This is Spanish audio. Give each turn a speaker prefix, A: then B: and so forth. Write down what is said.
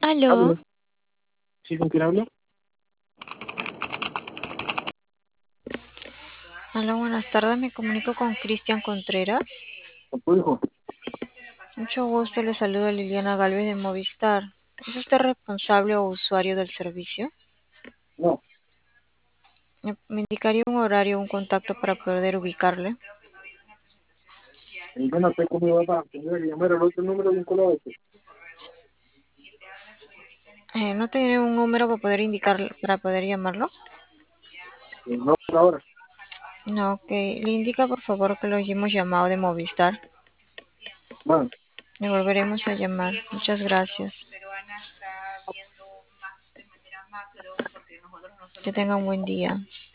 A: Aló,
B: Hable. ¿Sí con quién hablo?
A: aló, buenas tardes. Me comunico con Cristian Contreras.
B: ¿Con tu hijo?
A: Mucho gusto, le saluda Liliana Galvez de Movistar. ¿Es usted responsable o usuario del servicio?
B: No.
A: ¿Me indicaría un horario o un contacto para poder ubicarle?
B: Yo no sé cómo iba a pasar. Tendría que llamar al otro número de un colado.
A: ¿No tiene un número para poder indicar, para poder llamarlo?
B: No por ahora.
A: No, ok. Le indica por favor que lo hemos llamado de Movistar.
B: Bueno.
A: Le volveremos a llamar. Muchas gracias. Que tenga un buen día.